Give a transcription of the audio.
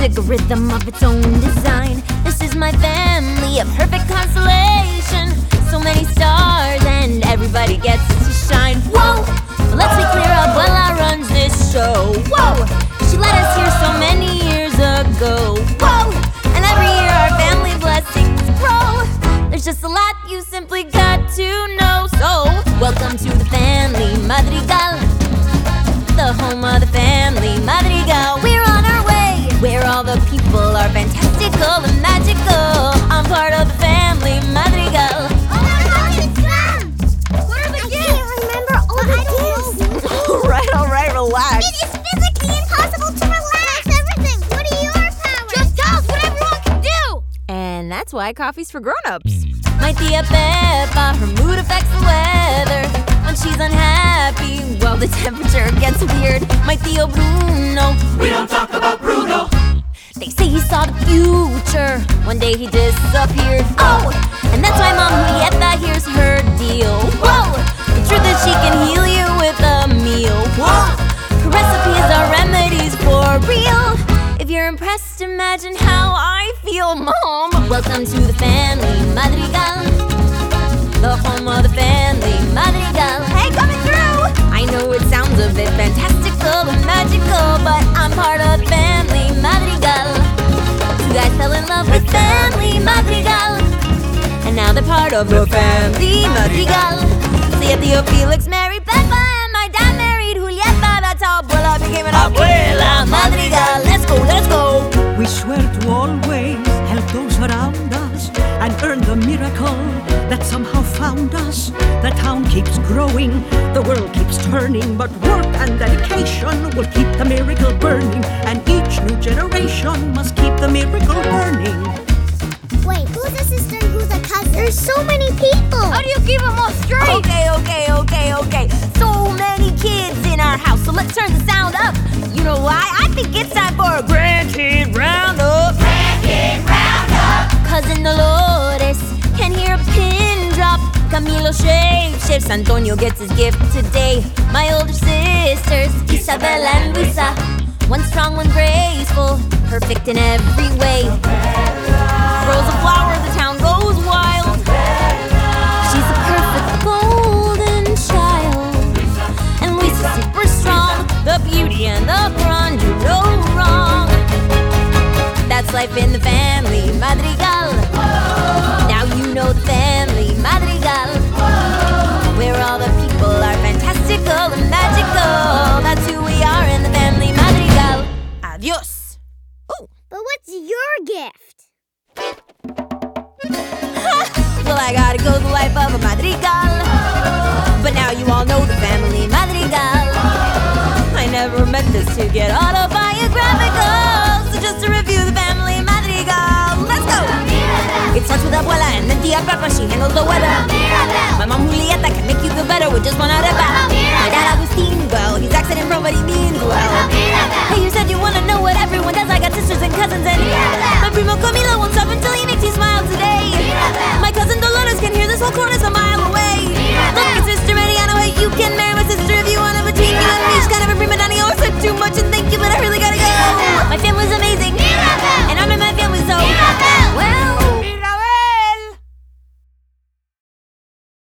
perfect rhythm of its own design. This is my family, a perfect constellation. So many stars and everybody gets to shine. Whoa! But let's be clear, Abuela runs this show. Whoa! She let us here so many years ago. Whoa! And every year our family blessings grow. There's just a lot you simply got to know. So, welcome to the family Madrigal, the home of the family Madrigal. We're on our way, where all the people are fantastical and magical. I'm part of the family Madrigal. Oh my gosh, it's them! What are the gifts? I can't remember all the gifts. All right, relax. It is physically impossible to relax. Everything. What are your powers? Just tell us what everyone can do. And that's why coffee's for grown-ups. My tia Peppa, her mood affects the weather. When she's unhappy, well, the temperature gets weird. My Tío Bruno, We don't talk about Bruno. they say he saw the future. One day he disappeared. Oh, and that's why Mom Julieta hears her deal. Whoa, the truth is she can heal you with a meal. Whoa, her recipes are remedies for real. If you're impressed, imagine how I feel, Mom. Welcome to the family Madrigal, the home of the family Madrigal. Hey, coming through! I know it sounds a bit fantastical and magical, but I'm part of the family Madrigal. Two guys fell in love with family Madrigal, and now they're part of the family Madrigal. See, Tío Felix married Peppa, and my dad married Julieta. That's how Abuela became an Abuela Madrigal. Let's go, let's go! We swear to always help those around us and earn the miracle that somehow found us. The town keeps growing, the world keeps turning, but work and dedication will keep the miracle burning, and each new generation must keep the miracle burning. Wait, who's a sister and who's a cousin? There's so many people. How do you keep them all straight? Okay. So many kids in our house, so let's turn the sound up. You know why? I think it's time for a grandkid roundup. Grandkid Roundup. Cousin Dolores can hear a pin drop. Camilo shapeshifts. Antonio gets his gift today. My older sisters, Isabella and Luisa, one strong, one graceful, perfect in every way. Throws a flower, the town goes wild. She's a perfect golden child, and Luisa's super strong. The beauty and the brawn do no wrong. That's life in the family Madrigal. Now you know the family Madrigal, where all the people are fantastical and magical. That's who we are in the family Madrigal. Adios. But what's your gift? Well, I gotta go the life of a Madrigal, but now you all know the family Madrigal. I never meant this to get autobiographical, so just to review the family Madrigal. Let's go! It starts with Abuela and then Tia Peppa, she handles the weather. My mom Julieta can make you feel better with just one arepa. My dad Agustin, well, he's accident prone, but he means well. Hey, you said you wanna know what everyone does. I got sisters and cousins, and my primo Camilo won't stop until he makes you smile today.